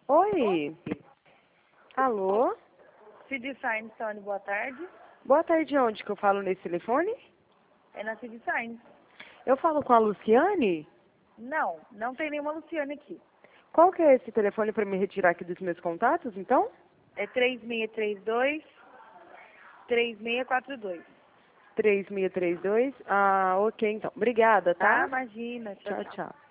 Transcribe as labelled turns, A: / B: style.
A: Oi. Alô?
B: Cid Sign, Tony, boa tarde.
A: Boa tarde, onde que eu falo nesse telefone?
B: É na Cid Sign.
A: Eu falo com a Luciane?
B: Não, não tem nenhuma Luciane aqui.
A: Qual que é esse telefone para me retirar aqui dos meus contatos, então?
B: É 3632-3642.
A: 3632. Ah, ok, então. Obrigada,
B: Tá?
A: tá?
B: Imagina. Tchau,
A: Tchau,
B: tchau.
A: tchau.